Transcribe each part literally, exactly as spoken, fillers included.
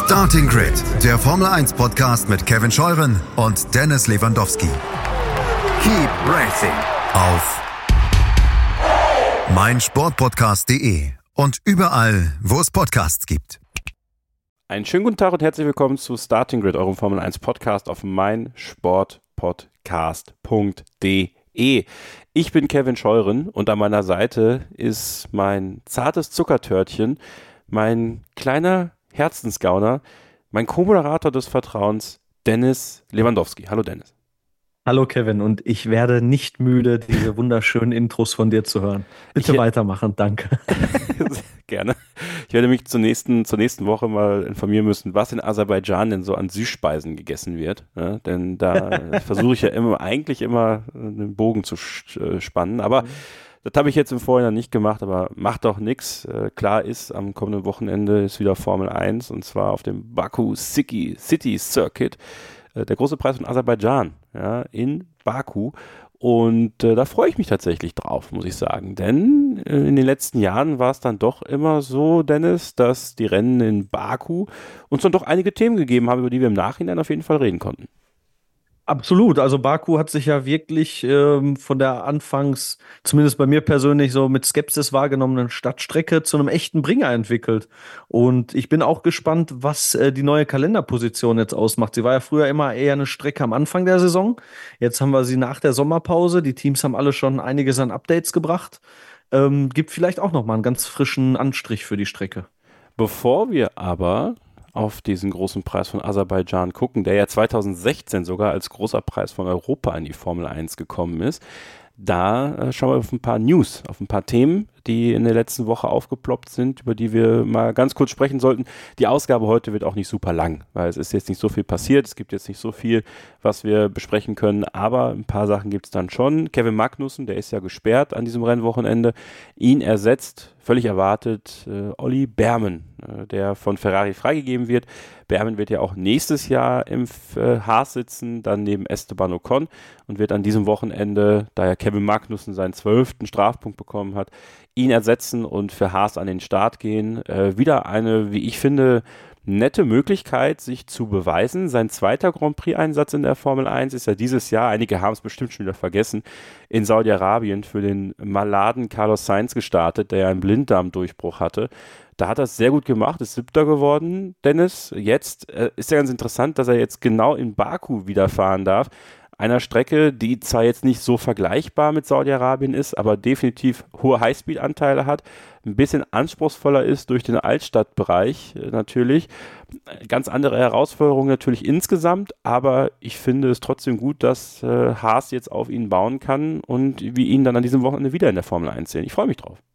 Starting Grid, der Formel eins Podcast mit Kevin Scheuren und Dennis Lewandowski. Keep racing auf meinsportpodcast punkt de und überall, wo es Podcasts gibt. Einen schönen guten Tag und herzlich willkommen zu Starting Grid, eurem Formel eins Podcast auf meinsportpodcast punkt de. Ich bin Kevin Scheuren und an meiner Seite ist mein zartes Zuckertörtchen, mein kleiner Herzensgauner, mein Co-Moderator des Vertrauens, Dennis Lewandowski. Hallo Dennis. Hallo Kevin, und ich werde nicht müde, diese wunderschönen Intros von dir zu hören. Bitte ich, weitermachen, danke. Gerne. Ich werde mich zur nächsten, zur nächsten Woche mal informieren müssen, was in Aserbaidschan denn so an Süßspeisen gegessen wird. Ja, denn da versuche ich ja immer, eigentlich immer einen Bogen zu spannen. Aber mhm. das habe ich jetzt im Vorhinein nicht gemacht, aber macht doch nichts. Äh, klar ist, am kommenden Wochenende ist wieder Formel eins und zwar auf dem Baku City, City Circuit. Äh, der große Preis von Aserbaidschan, ja, in Baku. Und äh, da freue ich mich tatsächlich drauf, muss ich sagen. Denn äh, in den letzten Jahren war es dann doch immer so, Dennis, dass die Rennen in Baku uns dann doch einige Themen gegeben haben, über die wir im Nachhinein auf jeden Fall reden konnten. Absolut, also Baku hat sich ja wirklich ähm, von der anfangs, zumindest bei mir persönlich, so mit Skepsis wahrgenommenen Stadtstrecke zu einem echten Bringer entwickelt. Und ich bin auch gespannt, was äh, die neue Kalenderposition jetzt ausmacht. Sie war ja früher immer eher eine Strecke am Anfang der Saison. Jetzt haben wir sie nach der Sommerpause. Die Teams haben alle schon einiges an Updates gebracht. Ähm, gibt vielleicht auch nochmal einen ganz frischen Anstrich für die Strecke. Bevor wir aber auf diesen großen Preis von Aserbaidschan gucken, der ja zweitausendsechzehn sogar als großer Preis von Europa in die Formel eins gekommen ist, da äh, schauen wir auf ein paar News, auf ein paar Themen, die in der letzten Woche aufgeploppt sind, über die wir mal ganz kurz sprechen sollten. Die Ausgabe heute wird auch nicht super lang, weil es ist jetzt nicht so viel passiert, es gibt jetzt nicht so viel, was wir besprechen können, aber ein paar Sachen gibt es dann schon. Kevin Magnussen, der ist ja gesperrt an diesem Rennwochenende, ihn ersetzt, völlig erwartet, äh, Olli Bearman, äh, der von Ferrari freigegeben wird. Bearman wird ja auch nächstes Jahr im äh, Haas sitzen, dann neben Esteban Ocon und wird an diesem Wochenende, da ja Kevin Magnussen seinen zwölften Strafpunkt bekommen hat, ihn ersetzen und für Haas an den Start gehen. Äh, wieder eine, wie ich finde, nette Möglichkeit, sich zu beweisen. Sein zweiter Grand Prix-Einsatz in der Formel eins ist ja dieses Jahr, einige haben es bestimmt schon wieder vergessen, in Saudi-Arabien für den maladen Carlos Sainz gestartet, der ja einen Blinddarmdurchbruch hatte. Da hat er es sehr gut gemacht, ist Siebter geworden, Dennis. Jetzt äh, ist ja ganz interessant, dass er jetzt genau in Baku wieder fahren darf. Einer Strecke, die zwar jetzt nicht so vergleichbar mit Saudi-Arabien ist, aber definitiv hohe Highspeed-Anteile hat, ein bisschen anspruchsvoller ist durch den Altstadtbereich äh, natürlich. Ganz andere Herausforderungen natürlich insgesamt, aber ich finde es trotzdem gut, dass äh, Haas jetzt auf ihn bauen kann und wir ihn dann an diesem Wochenende wieder in der Formel eins sehen. Ich freue mich drauf.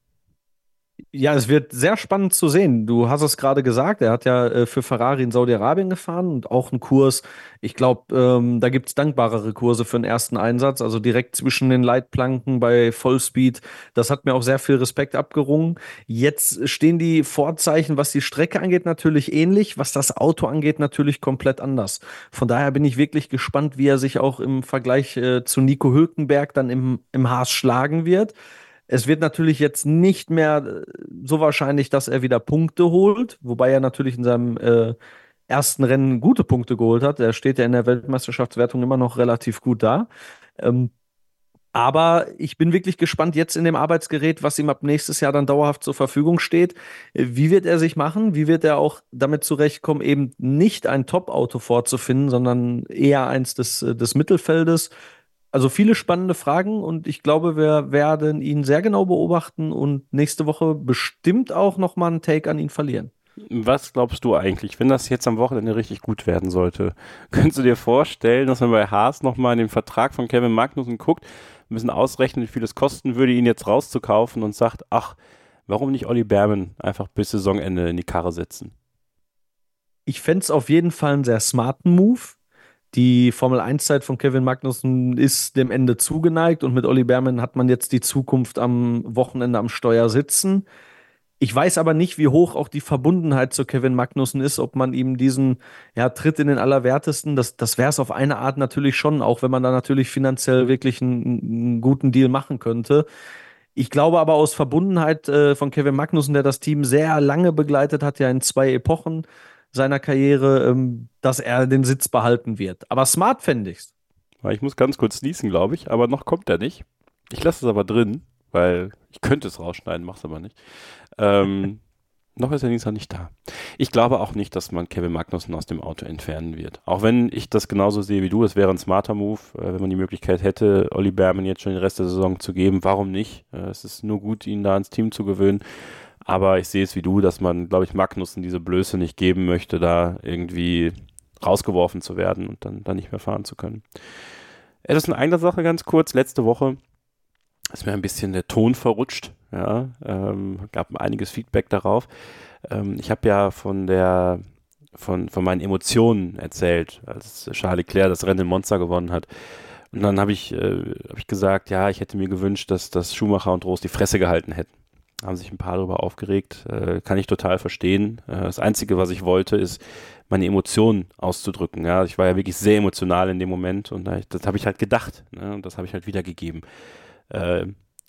Ja, es wird sehr spannend zu sehen. Du hast es gerade gesagt, er hat ja äh, für Ferrari in Saudi-Arabien gefahren und auch einen Kurs. Ich glaube, ähm, da gibt es dankbarere Kurse für den ersten Einsatz, also direkt zwischen den Leitplanken bei Vollspeed. Das hat mir auch sehr viel Respekt abgerungen. Jetzt stehen die Vorzeichen, was die Strecke angeht, natürlich ähnlich, was das Auto angeht, natürlich komplett anders. Von daher bin ich wirklich gespannt, wie er sich auch im Vergleich äh, zu Nico Hülkenberg dann im, im Haas schlagen wird. Es wird natürlich jetzt nicht mehr so wahrscheinlich, dass er wieder Punkte holt, wobei er natürlich in seinem äh, ersten Rennen gute Punkte geholt hat. Er steht ja in der Weltmeisterschaftswertung immer noch relativ gut da. Ähm, aber ich bin wirklich gespannt jetzt in dem Arbeitsgerät, was ihm ab nächstes Jahr dann dauerhaft zur Verfügung steht. Wie wird er sich machen? Wie wird er auch damit zurechtkommen, eben nicht ein Top-Auto vorzufinden, sondern eher eins des, des Mittelfeldes? Also viele spannende Fragen und ich glaube, wir werden ihn sehr genau beobachten und nächste Woche bestimmt auch nochmal einen Take an ihn verlieren. Was glaubst du eigentlich, wenn das jetzt am Wochenende richtig gut werden sollte? Könntest du dir vorstellen, dass man bei Haas nochmal in den Vertrag von Kevin Magnussen guckt, ein bisschen ausrechnen, wie viel es kosten würde, ihn jetzt rauszukaufen und sagt, ach, warum nicht Olli Bearman einfach bis Saisonende in die Karre setzen? Ich fände es auf jeden Fall einen sehr smarten Move. Die Formel eins Zeit von Kevin Magnussen ist dem Ende zugeneigt und mit Olli Bearman hat man jetzt die Zukunft am Wochenende am Steuer sitzen. Ich weiß aber nicht, wie hoch auch die Verbundenheit zu Kevin Magnussen ist, ob man ihm diesen ja, Tritt in den Allerwertesten, das, das wäre es auf eine Art natürlich schon, auch wenn man da natürlich finanziell wirklich einen, einen guten Deal machen könnte. Ich glaube aber aus Verbundenheit äh, von Kevin Magnussen, der das Team sehr lange begleitet hat, ja in zwei Epochen, seiner Karriere, ähm, dass er den Sitz behalten wird. Aber smart fände ich's. Ich muss ganz kurz niesen, glaube ich, aber noch kommt er nicht. Ich lasse es aber drin, weil ich könnte es rausschneiden, mach's aber nicht. Ähm, noch ist er Dienstag nicht da. Ich glaube auch nicht, dass man Kevin Magnussen aus dem Auto entfernen wird. Auch wenn ich das genauso sehe wie du, es wäre ein smarter Move, äh, wenn man die Möglichkeit hätte, Olli Behrmann jetzt schon den Rest der Saison zu geben. Warum nicht? Äh, es ist nur gut, ihn da ins Team zu gewöhnen. Aber ich sehe es wie du, dass man, glaube ich, Magnussen diese Blöße nicht geben möchte, da irgendwie rausgeworfen zu werden und dann, dann nicht mehr fahren zu können. Es ist eine eigene Sache ganz kurz. Letzte Woche ist mir ein bisschen der Ton verrutscht. Ja, ähm, gab einiges Feedback darauf. Ähm, ich habe ja von der von, von meinen Emotionen erzählt, als Charles Leclerc das Rennen in Monza gewonnen hat. Und dann habe ich, äh, hab ich gesagt, ja, ich hätte mir gewünscht, dass, dass Schumacher und Roos die Fresse gehalten hätten. Haben sich ein paar darüber aufgeregt, äh, kann ich total verstehen. Äh, das Einzige, was ich wollte, ist, meine Emotionen auszudrücken. Ja, ich war ja wirklich sehr emotional in dem Moment und das, das habe ich halt gedacht, ne? Und das habe ich halt wiedergegeben. Äh,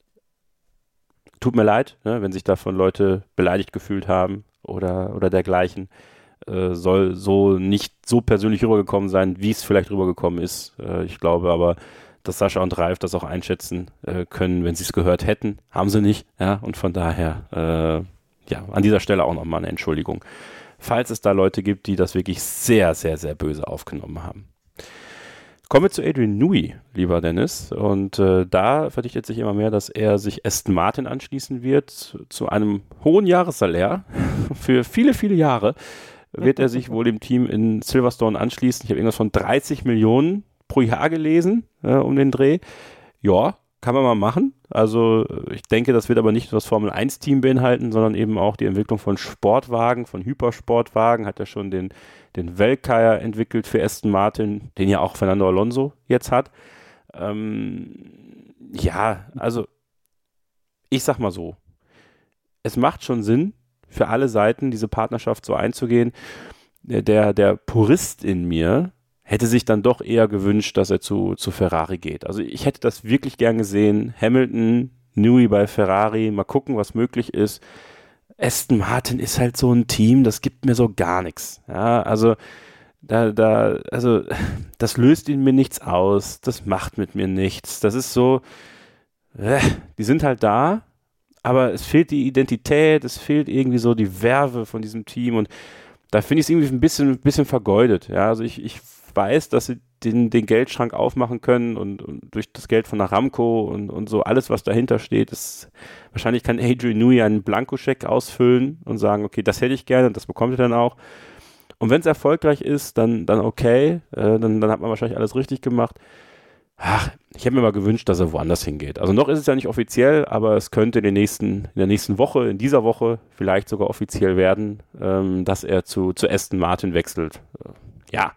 tut mir leid, ne, wenn sich davon Leute beleidigt gefühlt haben oder, oder dergleichen. Äh, soll so nicht so persönlich rübergekommen sein, wie es vielleicht rübergekommen ist. Äh, ich glaube aber, dass Sascha und Ralf das auch einschätzen äh, können, wenn sie es gehört hätten. Haben sie nicht, ja, und von daher, äh, ja, an dieser Stelle auch nochmal eine Entschuldigung. Falls es da Leute gibt, die das wirklich sehr, sehr, sehr böse aufgenommen haben. Kommen wir zu Adrian Newey, lieber Dennis. Und äh, da verdichtet sich immer mehr, dass er sich Aston Martin anschließen wird. Zu, zu einem hohen Jahressalär. Für viele, viele Jahre wird er sich wohl dem Team in Silverstone anschließen. Ich habe irgendwas von dreißig Millionen pro Jahr gelesen, äh, um den Dreh. Ja, kann man mal machen. Also ich denke, das wird aber nicht nur das Formel eins Team beinhalten, sondern eben auch die Entwicklung von Sportwagen, von Hypersportwagen. Hat er schon den, den Valkyrie entwickelt für Aston Martin, den ja auch Fernando Alonso jetzt hat. Ähm, ja, also ich sag mal so, es macht schon Sinn für alle Seiten, diese Partnerschaft so einzugehen. Der, der Purist in mir hätte sich dann doch eher gewünscht, dass er zu, zu Ferrari geht. Also ich hätte das wirklich gern gesehen. Hamilton, Newey bei Ferrari, mal gucken, was möglich ist. Aston Martin ist halt so ein Team, das gibt mir so gar nichts. Ja, also da, da, also das löst in mir nichts aus, das macht mit mir nichts. Das ist so, äh, die sind halt da, aber es fehlt die Identität, es fehlt irgendwie so die Verve von diesem Team und da finde ich es irgendwie ein bisschen, ein bisschen vergeudet. Ja, also ich, ich weiß, dass sie den, den Geldschrank aufmachen können und, und durch das Geld von Aramco und, und so alles, was dahinter steht, ist, wahrscheinlich kann Adrian Newey einen Blankoscheck ausfüllen und sagen, okay, das hätte ich gerne, das bekommt er dann auch. Und wenn es erfolgreich ist, dann, dann okay, äh, dann, dann hat man wahrscheinlich alles richtig gemacht. Ach, ich hätte mir mal gewünscht, dass er woanders hingeht. Also noch ist es ja nicht offiziell, aber es könnte in, den nächsten, in der nächsten Woche, in dieser Woche vielleicht sogar offiziell werden, ähm, dass er zu, zu Aston Martin wechselt. Äh, ja,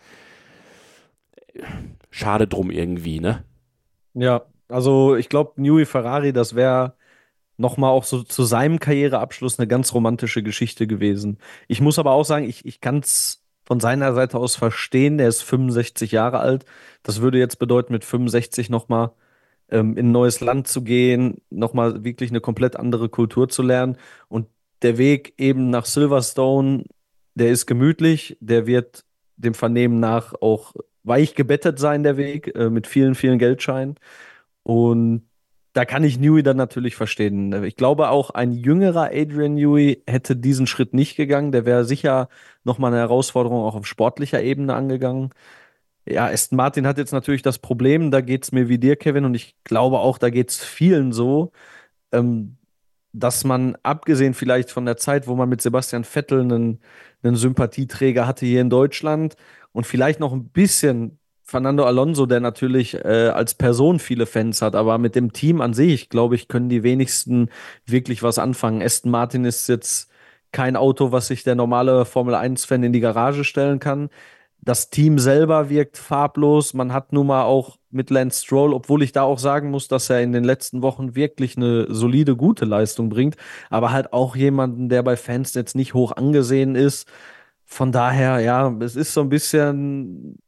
schade drum irgendwie, ne? Ja, also ich glaube, Newey Ferrari, das wäre nochmal auch so zu seinem Karriereabschluss eine ganz romantische Geschichte gewesen. Ich muss aber auch sagen, ich, ich kann es von seiner Seite aus verstehen. Der ist fünfundsechzig Jahre alt. Das würde jetzt bedeuten, mit fünfundsechzig nochmal ähm, in ein neues Land zu gehen, nochmal wirklich eine komplett andere Kultur zu lernen. Und der Weg eben nach Silverstone, der ist gemütlich, der wird dem Vernehmen nach auch weich gebettet sein, der Weg, äh, mit vielen, vielen Geldscheinen. Und da kann ich Newey dann natürlich verstehen. Ich glaube auch, ein jüngerer Adrian Newey hätte diesen Schritt nicht gegangen. Der wäre sicher nochmal eine Herausforderung auch auf sportlicher Ebene angegangen. Ja, Aston Martin hat jetzt natürlich das Problem, da geht es mir wie dir, Kevin, und ich glaube auch, da geht es vielen so, ähm, dass man, abgesehen vielleicht von der Zeit, wo man mit Sebastian Vettel einen, einen Sympathieträger hatte hier in Deutschland und vielleicht noch ein bisschen Fernando Alonso, der natürlich äh, als Person viele Fans hat, aber mit dem Team an sich, glaube ich, können die wenigsten wirklich was anfangen. Aston Martin ist jetzt kein Auto, was sich der normale Formel eins Fan in die Garage stellen kann. Das Team selber wirkt farblos. Man hat nun mal auch mit Lance Stroll, obwohl ich da auch sagen muss, dass er in den letzten Wochen wirklich eine solide, gute Leistung bringt, aber halt auch jemanden, der bei Fans jetzt nicht hoch angesehen ist. Von daher, ja, es ist so ein bisschen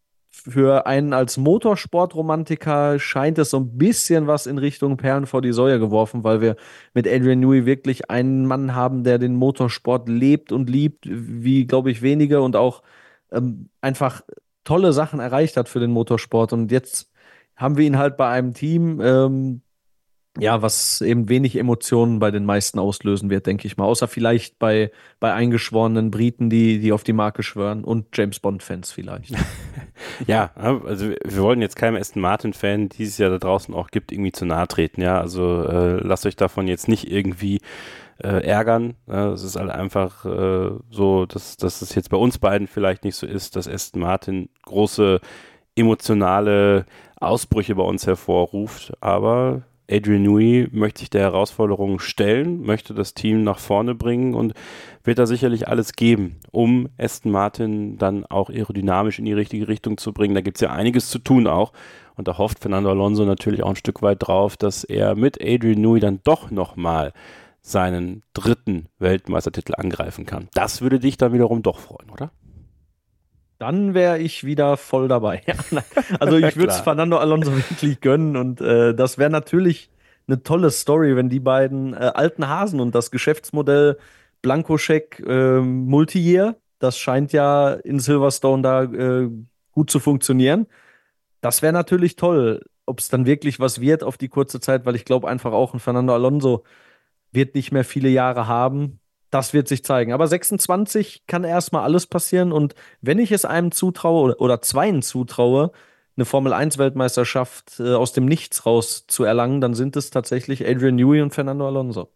für einen als Motorsportromantiker scheint es so ein bisschen was in Richtung Perlen vor die Säue geworfen, weil wir mit Adrian Newey wirklich einen Mann haben, der den Motorsport lebt und liebt, wie, glaube ich, wenige und auch ähm, einfach tolle Sachen erreicht hat für den Motorsport. Und jetzt haben wir ihn halt bei einem Team, ähm, ja, was eben wenig Emotionen bei den meisten auslösen wird, denke ich mal. Außer vielleicht bei, bei eingeschworenen Briten, die, die auf die Marke schwören und James Bond-Fans vielleicht. Ja, also wir wollen jetzt keinem Aston Martin-Fan, die es ja da draußen auch gibt, irgendwie zu nahe treten. Ja, also äh, lasst euch davon jetzt nicht irgendwie äh, ärgern. Ja, es ist halt einfach äh, so, dass, dass es jetzt bei uns beiden vielleicht nicht so ist, dass Aston Martin große emotionale Ausbrüche bei uns hervorruft, aber Adrian Newey möchte sich der Herausforderung stellen, möchte das Team nach vorne bringen und wird da sicherlich alles geben, um Aston Martin dann auch aerodynamisch in die richtige Richtung zu bringen. Da gibt es ja einiges zu tun auch und da hofft Fernando Alonso natürlich auch ein Stück weit drauf, dass er mit Adrian Newey dann doch nochmal seinen dritten Weltmeistertitel angreifen kann. Das würde dich dann wiederum doch freuen, oder? Dann wäre ich wieder voll dabei. Also ich würde es Fernando Alonso wirklich gönnen und äh, das wäre natürlich eine tolle Story, wenn die beiden äh, alten Hasen und das Geschäftsmodell Blankoscheck äh, Multi-Year, das scheint ja in Silverstone da äh, gut zu funktionieren. Das wäre natürlich toll, ob es dann wirklich was wird auf die kurze Zeit, weil ich glaube einfach auch ein Fernando Alonso wird nicht mehr viele Jahre haben. Das wird sich zeigen. Aber sechsundzwanzig kann erstmal alles passieren. Und wenn ich es einem zutraue oder, oder zweien zutraue, eine Formel eins Weltmeisterschaft äh, aus dem Nichts raus zu erlangen, dann sind es tatsächlich Adrian Newey und Fernando Alonso.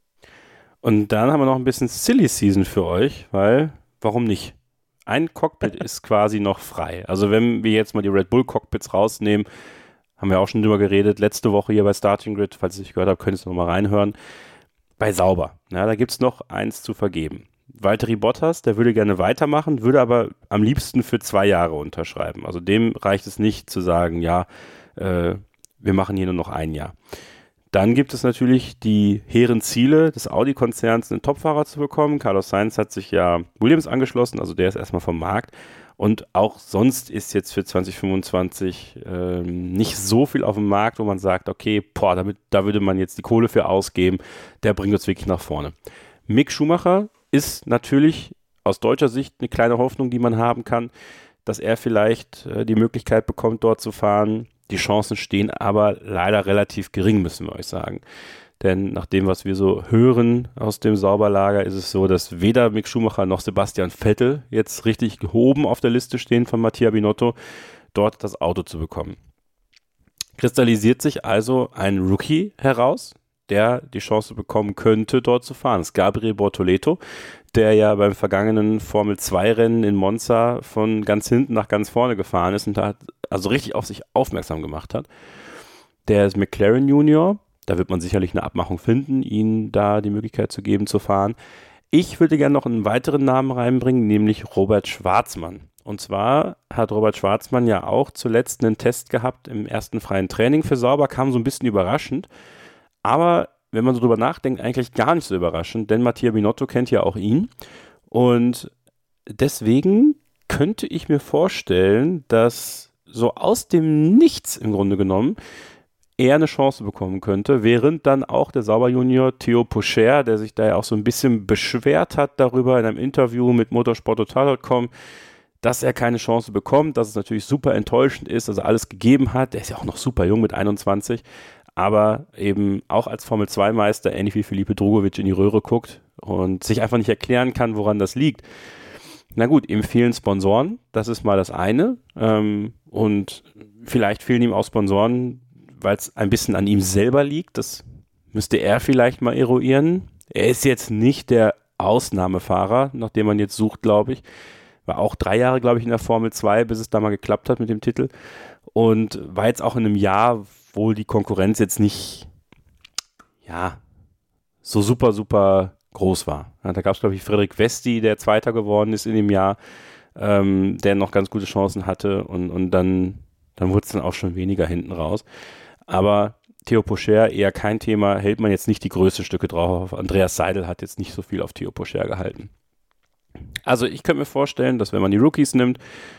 Und dann haben wir noch ein bisschen Silly Season für euch, weil, warum nicht? Ein Cockpit ist quasi noch frei. Also wenn wir jetzt mal die Red Bull Cockpits rausnehmen, haben wir auch schon drüber geredet, letzte Woche hier bei Starting Grid, falls ihr es nicht gehört habt, könnt ihr es nochmal reinhören. Bei Sauber, ja, da gibt es noch eins zu vergeben. Valtteri Bottas, der würde gerne weitermachen, würde aber am liebsten für zwei Jahre unterschreiben. Also dem reicht es nicht zu sagen, ja, äh, wir machen hier nur noch ein Jahr. Dann gibt es natürlich die hehren Ziele des Audi-Konzerns, einen Topfahrer zu bekommen. Carlos Sainz hat sich ja Williams angeschlossen, also der ist erstmal vom Markt. Und auch sonst ist jetzt für zwanzig fünfundzwanzig ähm, nicht so viel auf dem Markt, wo man sagt, okay, boah, damit, da würde man jetzt die Kohle für ausgeben, der bringt uns wirklich nach vorne. Mick Schumacher ist natürlich aus deutscher Sicht eine kleine Hoffnung, die man haben kann, dass er vielleicht äh, die Möglichkeit bekommt, dort zu fahren. Die Chancen stehen aber leider relativ gering, müssen wir euch sagen. Denn nach dem, was wir so hören aus dem Sauberlager, ist es so, dass weder Mick Schumacher noch Sebastian Vettel jetzt richtig gehoben auf der Liste stehen von Mattia Binotto, dort das Auto zu bekommen. Kristallisiert sich also ein Rookie heraus, der die Chance bekommen könnte, dort zu fahren. Das ist Gabriel Bortoleto, der ja beim vergangenen Formel zwei Rennen in Monza von ganz hinten nach ganz vorne gefahren ist und da also richtig auf sich aufmerksam gemacht hat. Der ist McLaren Junior. Da wird man sicherlich eine Abmachung finden, ihnen da die Möglichkeit zu geben, zu fahren. Ich würde gerne noch einen weiteren Namen reinbringen, nämlich Robert Schwarzmann. Und zwar hat Robert Schwarzmann ja auch zuletzt einen Test gehabt im ersten freien Training für Sauber, kam so ein bisschen überraschend. Aber wenn man so drüber nachdenkt, eigentlich gar nicht so überraschend, denn Mattia Binotto kennt ja auch ihn. Und deswegen könnte ich mir vorstellen, dass so aus dem Nichts im Grunde genommen er eine Chance bekommen könnte, während dann auch der Sauber-Junior Theo Pourchaire, der sich da ja auch so ein bisschen beschwert hat darüber in einem Interview mit motorsporttotal punkt com, dass er keine Chance bekommt, dass es natürlich super enttäuschend ist, dass er alles gegeben hat. Der ist ja auch noch super jung mit einundzwanzig, aber eben auch als Formel zwei Meister ähnlich wie Felipe Drugovich in die Röhre guckt und sich einfach nicht erklären kann, woran das liegt. Na gut, ihm fehlen Sponsoren, das ist mal das eine, ähm, und vielleicht fehlen ihm auch Sponsoren, weil es ein bisschen an ihm selber liegt. Das müsste er vielleicht mal eruieren. Er ist jetzt nicht der Ausnahmefahrer, nach dem man jetzt sucht, glaube ich. War auch drei Jahre, glaube ich, in der Formel zwei, bis es da mal geklappt hat mit dem Titel. Und war jetzt auch in einem Jahr, wo die Konkurrenz jetzt nicht, ja, so super, super groß war. Ja, da gab es, glaube ich, Frederik Vesti, der Zweiter geworden ist in dem Jahr, ähm, der noch ganz gute Chancen hatte. Und, und dann, dann wurde es dann auch schon weniger hinten raus. Aber Theo Pourchaire eher kein Thema, hält man jetzt nicht die größten Stücke drauf. Andreas Seidel hat jetzt nicht so viel auf Theo Pourchaire gehalten. Also ich könnte mir vorstellen, dass wenn man die Rookies nimmt,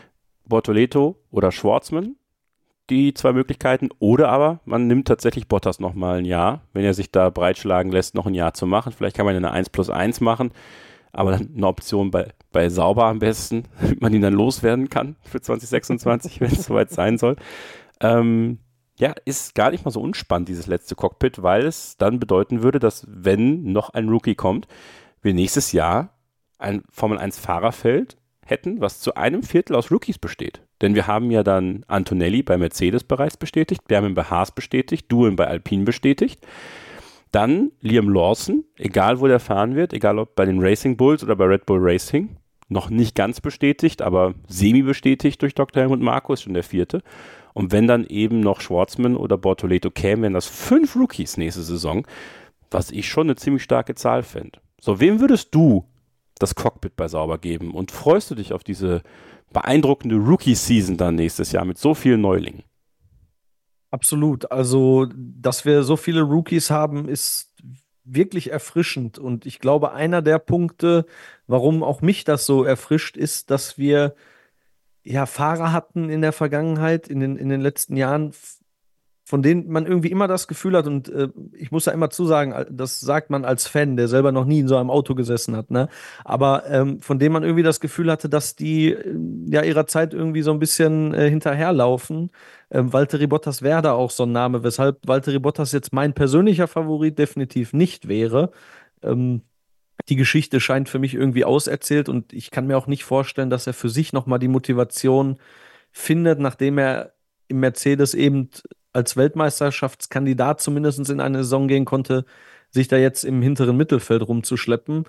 Bortoleto oder Schwartzman, die zwei Möglichkeiten, oder aber man nimmt tatsächlich Bottas nochmal ein Jahr, wenn er sich da breitschlagen lässt, noch ein Jahr zu machen. Vielleicht kann man eine eins plus eins machen, aber dann eine Option bei, bei Sauber am besten, damit man ihn dann loswerden kann für zwanzig sechsundzwanzig, wenn es soweit sein soll. Ähm, ja, ist gar nicht mal so unspannend, dieses letzte Cockpit, weil es dann bedeuten würde, dass wenn noch ein Rookie kommt, wir nächstes Jahr ein Formel eins Fahrerfeld hätten, was zu einem Viertel aus Rookies besteht. Denn wir haben ja dann Antonelli bei Mercedes bereits bestätigt, Berman bei Haas bestätigt, Doohan bei Alpine bestätigt. Dann Liam Lawson, egal wo der fahren wird, egal ob bei den Racing Bulls oder bei Red Bull Racing, noch nicht ganz bestätigt, aber semi-bestätigt durch Doktor Helmut Marko, ist schon der vierte. Und wenn dann eben noch Schwartzman oder Bortoleto kämen, wären das fünf Rookies nächste Saison, was ich schon eine ziemlich starke Zahl fände. So, wem würdest du das Cockpit bei Sauber geben? Und freust du dich auf diese beeindruckende Rookie-Season dann nächstes Jahr mit so vielen Neulingen? Absolut. Also, dass wir so viele Rookies haben, ist wirklich erfrischend. Und ich glaube, einer der Punkte, warum auch mich das so erfrischt, ist, dass wir ja Fahrer hatten in der Vergangenheit, in den, in den letzten Jahren, f- von denen man irgendwie immer das Gefühl hat, und äh, ich muss da immer zusagen, al- das sagt man als Fan, der selber noch nie in so einem Auto gesessen hat, ne? Aber ähm, von denen man irgendwie das Gefühl hatte, dass die äh, ja ihrer Zeit irgendwie so ein bisschen äh, hinterherlaufen. Ähm, Valtteri Bottas wäre da auch so ein Name, weshalb Valtteri Bottas jetzt mein persönlicher Favorit definitiv nicht wäre. Ähm, Die Geschichte scheint für mich irgendwie auserzählt und ich kann mir auch nicht vorstellen, dass er für sich nochmal die Motivation findet, nachdem er im Mercedes eben als Weltmeisterschaftskandidat zumindest in eine Saison gehen konnte, sich da jetzt im hinteren Mittelfeld rumzuschleppen.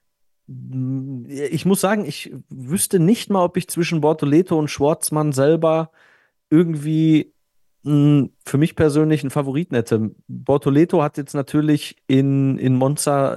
Ich muss sagen, ich wüsste nicht mal, ob ich zwischen Bortoleto und Schwartzmann selber irgendwie mh, für mich persönlich einen Favoriten hätte. Bortoleto hat jetzt natürlich in, in Monza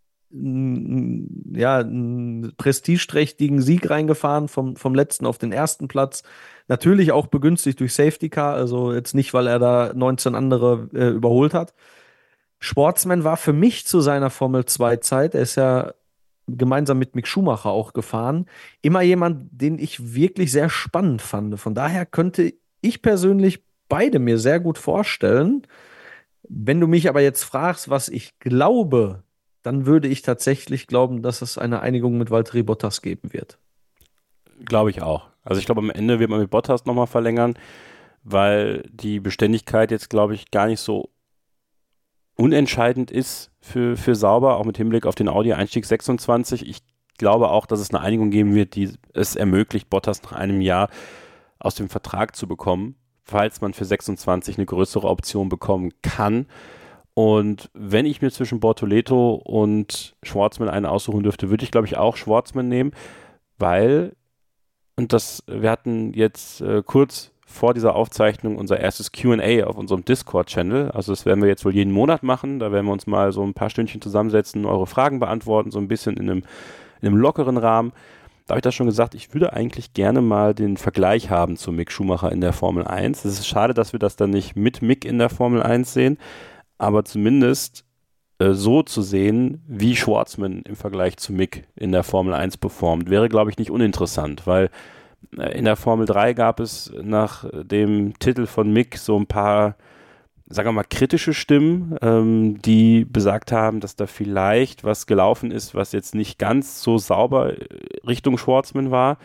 n- ja, einen prestigeträchtigen Sieg reingefahren, vom, vom letzten auf den ersten Platz. Natürlich auch begünstigt durch Safety Car, also jetzt nicht, weil er da neunzehn andere äh, überholt hat. Schwartzman war für mich zu seiner Formel zwei Zeit, er ist ja gemeinsam mit Mick Schumacher auch gefahren, immer jemand, den ich wirklich sehr spannend fand. Von daher könnte ich persönlich beide mir sehr gut vorstellen. Wenn du mich aber jetzt fragst, was ich glaube, dann würde ich tatsächlich glauben, dass es eine Einigung mit Valtteri Bottas geben wird. Glaube ich auch. Also ich glaube, am Ende wird man mit Bottas nochmal verlängern, weil die Beständigkeit jetzt, glaube ich, gar nicht so unentscheidend ist für, für Sauber, auch mit Hinblick auf den Audi-Einstieg sechsundzwanzig. Ich glaube auch, dass es eine Einigung geben wird, die es ermöglicht, Bottas nach einem Jahr aus dem Vertrag zu bekommen, falls man für sechsundzwanzig eine größere Option bekommen kann. Und wenn ich mir zwischen Bortoleto und Schwartzman einen aussuchen dürfte, würde ich, glaube ich, auch Schwartzman nehmen, weil, und das, wir hatten jetzt äh, kurz vor dieser Aufzeichnung unser erstes Q und A auf unserem Discord-Channel. Also das werden wir jetzt wohl jeden Monat machen. Da werden wir uns mal so ein paar Stündchen zusammensetzen, eure Fragen beantworten, so ein bisschen in einem, in einem lockeren Rahmen. Da habe ich das schon gesagt, ich würde eigentlich gerne mal den Vergleich haben zu Mick Schumacher in der Formel eins. Es ist schade, dass wir das dann nicht mit Mick in der Formel eins sehen, aber zumindest äh, so zu sehen, wie Schwartzman im Vergleich zu Mick in der Formel eins performt, wäre, glaube ich, nicht uninteressant, weil äh, in der Formel drei gab es nach dem Titel von Mick so ein paar, sagen wir mal, kritische Stimmen, ähm, die besagt haben, dass da vielleicht was gelaufen ist, was jetzt nicht ganz so sauber Richtung Schwartzman war.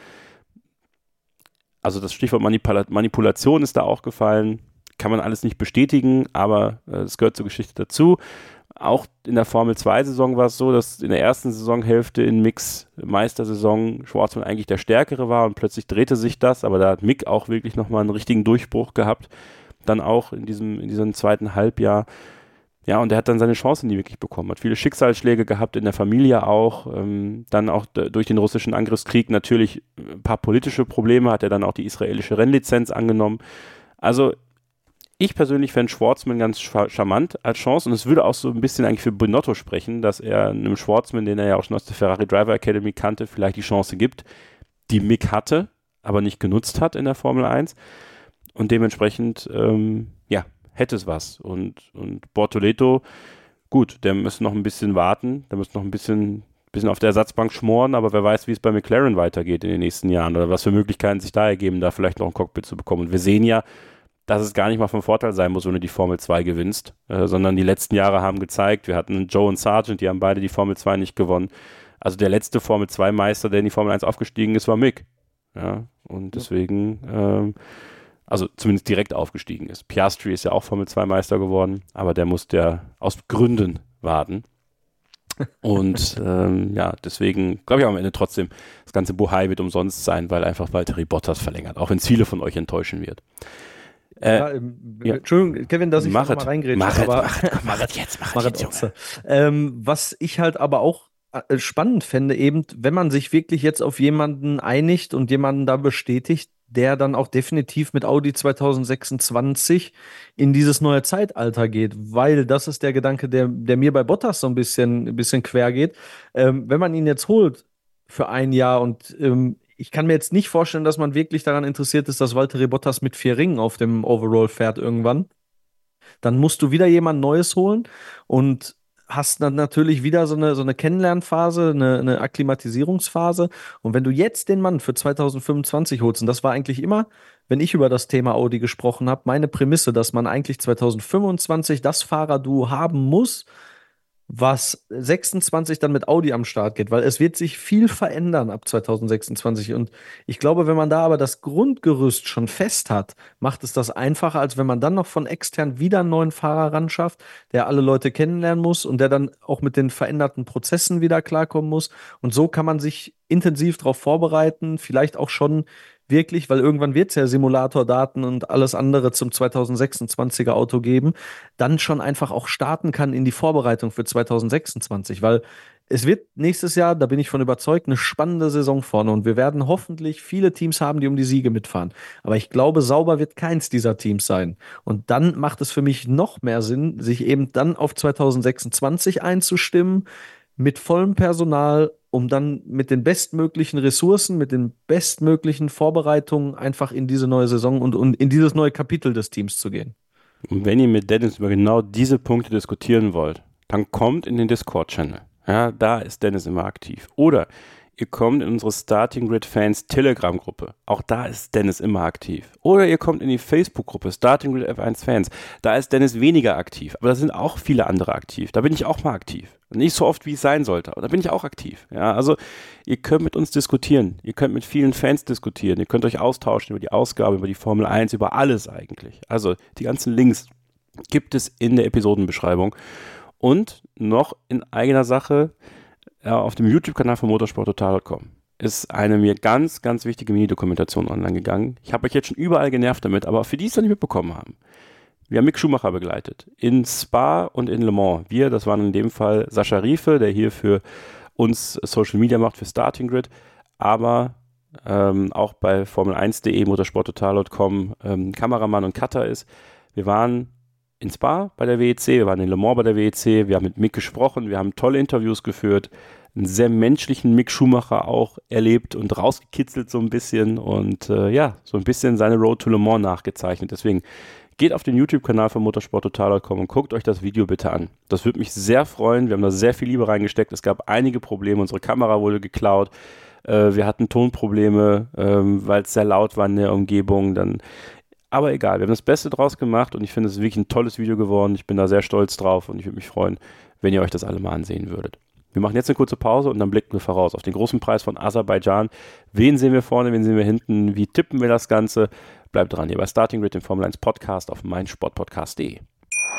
Also das Stichwort Manipula- Manipulation ist da auch gefallen. Kann man alles nicht bestätigen, aber äh, es gehört zur Geschichte dazu. Auch in der Formel zwei Saison war es so, dass in der ersten Saisonhälfte in Micks Meistersaison Schwartzman eigentlich der Stärkere war und plötzlich drehte sich das, aber da hat Mick auch wirklich nochmal einen richtigen Durchbruch gehabt. Dann auch in diesem, in diesem zweiten Halbjahr. Ja, und er hat dann seine Chancen nie wirklich bekommen. Hat viele Schicksalsschläge gehabt, in der Familie auch. Ähm, dann auch d- durch den russischen Angriffskrieg natürlich ein paar politische Probleme, hat er dann auch die israelische Rennlizenz angenommen. Also ich persönlich fände Schwartzman ganz scha- charmant als Chance und es würde auch so ein bisschen eigentlich für Binotto sprechen, dass er einem Schwartzman, den er ja auch schon aus der Ferrari Driver Academy kannte, vielleicht die Chance gibt, die Mick hatte, aber nicht genutzt hat in der Formel eins. Und dementsprechend, ähm, ja, hätte es was. Und, und Bortoleto, gut, der müsste noch ein bisschen warten, der müsste noch ein bisschen bisschen auf der Ersatzbank schmoren, aber wer weiß, wie es bei McLaren weitergeht in den nächsten Jahren oder was für Möglichkeiten sich da ergeben, da vielleicht noch ein Cockpit zu bekommen. Und wir sehen ja, dass es gar nicht mal von Vorteil sein muss, wenn du die Formel zwei gewinnst, äh, sondern die letzten Jahre haben gezeigt, wir hatten Joe und Sargent, die haben beide die Formel zwei nicht gewonnen. Also der letzte Formel zwei Meister, der in die Formel eins aufgestiegen ist, war Mick. Ja, und deswegen, ähm, also zumindest direkt aufgestiegen ist. Piastri ist ja auch Formel zwei Meister geworden, aber der musste ja aus Gründen warten. Und ähm, ja, deswegen glaube ich am Ende trotzdem, das ganze Bohai wird umsonst sein, weil einfach Valtteri Bottas verlängert, auch wenn es viele von euch enttäuschen wird. Äh, ja, ähm, ja. Entschuldigung, Kevin, dass ich mach noch mal reingrätsche. Mach es, aber mach es, mach es jetzt, mach, mach es jetzt, Junge. Ähm, was ich halt aber auch äh, spannend fände, eben, wenn man sich wirklich jetzt auf jemanden einigt und jemanden da bestätigt, der dann auch definitiv mit Audi zwanzig sechsundzwanzig in dieses neue Zeitalter geht, weil das ist der Gedanke, der, der mir bei Bottas so ein bisschen, ein bisschen quer geht. Ähm, wenn man ihn jetzt holt für ein Jahr und ähm, ich kann mir jetzt nicht vorstellen, dass man wirklich daran interessiert ist, dass Valtteri Bottas mit vier Ringen auf dem Overall fährt irgendwann, dann musst du wieder jemand Neues holen und hast dann natürlich wieder so eine, so eine Kennenlernphase, eine, eine Akklimatisierungsphase. Und wenn du jetzt den Mann für zwanzig fünfundzwanzig holst, und das war eigentlich immer, wenn ich über das Thema Audi gesprochen habe, meine Prämisse, dass man eigentlich zwanzig fünfundzwanzig das Fahrerduo haben muss, was sechsundzwanzig dann mit Audi am Start geht, weil es wird sich viel verändern ab zwanzig sechsundzwanzig und ich glaube, wenn man da aber das Grundgerüst schon fest hat, macht es das einfacher, als wenn man dann noch von extern wieder einen neuen Fahrer ran schafft, der alle Leute kennenlernen muss und der dann auch mit den veränderten Prozessen wieder klarkommen muss und so kann man sich intensiv darauf vorbereiten, vielleicht auch schon wirklich, weil irgendwann wird es ja Simulatordaten und alles andere zum zwanzig sechsundzwanziger Auto geben, dann schon einfach auch starten kann in die Vorbereitung für zwanzig sechsundzwanzig, weil es wird nächstes Jahr, da bin ich von überzeugt, eine spannende Saison vorne und wir werden hoffentlich viele Teams haben, die um die Siege mitfahren. Aber ich glaube, sauber wird keins dieser Teams sein. Und dann macht es für mich noch mehr Sinn, sich eben dann auf zwanzig sechsundzwanzig einzustimmen, mit vollem Personal, um dann mit den bestmöglichen Ressourcen, mit den bestmöglichen Vorbereitungen einfach in diese neue Saison und, und in dieses neue Kapitel des Teams zu gehen. Und wenn ihr mit Dennis über genau diese Punkte diskutieren wollt, dann kommt in den Discord-Channel. Ja, da ist Dennis immer aktiv. Oder ihr kommt in unsere Starting Grid Fans Telegram-Gruppe. Auch da ist Dennis immer aktiv. Oder ihr kommt in die Facebook-Gruppe Starting Grid F eins Fans. Da ist Dennis weniger aktiv. Aber da sind auch viele andere aktiv. Da bin ich auch mal aktiv. Nicht so oft, wie es sein sollte. Aber da bin ich auch aktiv. Ja, also ihr könnt mit uns diskutieren. Ihr könnt mit vielen Fans diskutieren. Ihr könnt euch austauschen über die Ausgabe, über die Formel eins, über alles eigentlich. Also die ganzen Links gibt es in der Episodenbeschreibung. Und noch in eigener Sache, ja, auf dem YouTube-Kanal von motorsport total punkt com ist eine mir ganz, ganz wichtige Mini-Dokumentation online gegangen. Ich habe euch jetzt schon überall genervt damit, aber für die, die es noch nicht mitbekommen haben. Wir haben Mick Schumacher begleitet. In Spa und in Le Mans. Wir, das waren in dem Fall Sascha Riefe, der hier für uns Social Media macht, für Starting Grid, aber ähm, auch bei Formel eins punkt de, motorsport total punkt com ähm, Kameramann und Cutter ist. Wir waren in Spa bei der W E C, wir waren in Le Mans bei der W E C, wir haben mit Mick gesprochen, wir haben tolle Interviews geführt, einen sehr menschlichen Mick Schumacher auch erlebt und rausgekitzelt so ein bisschen und äh, ja, so ein bisschen seine Road to Le Mans nachgezeichnet. Deswegen geht auf den YouTube-Kanal von motorsport total punkt com und guckt euch das Video bitte an. Das würde mich sehr freuen, wir haben da sehr viel Liebe reingesteckt, es gab einige Probleme, unsere Kamera wurde geklaut, äh, wir hatten Tonprobleme, ähm, weil es sehr laut war in der Umgebung, dann aber egal, wir haben das Beste draus gemacht und ich finde, es ist wirklich ein tolles Video geworden. Ich bin da sehr stolz drauf und ich würde mich freuen, wenn ihr euch das alle mal ansehen würdet. Wir machen jetzt eine kurze Pause und dann blicken wir voraus auf den großen Preis von Aserbaidschan. Wen sehen wir vorne, wen sehen wir hinten, wie tippen wir das Ganze? Bleibt dran, hier bei Starting Grid, dem Formel eins Podcast auf meinsportpodcast punkt de.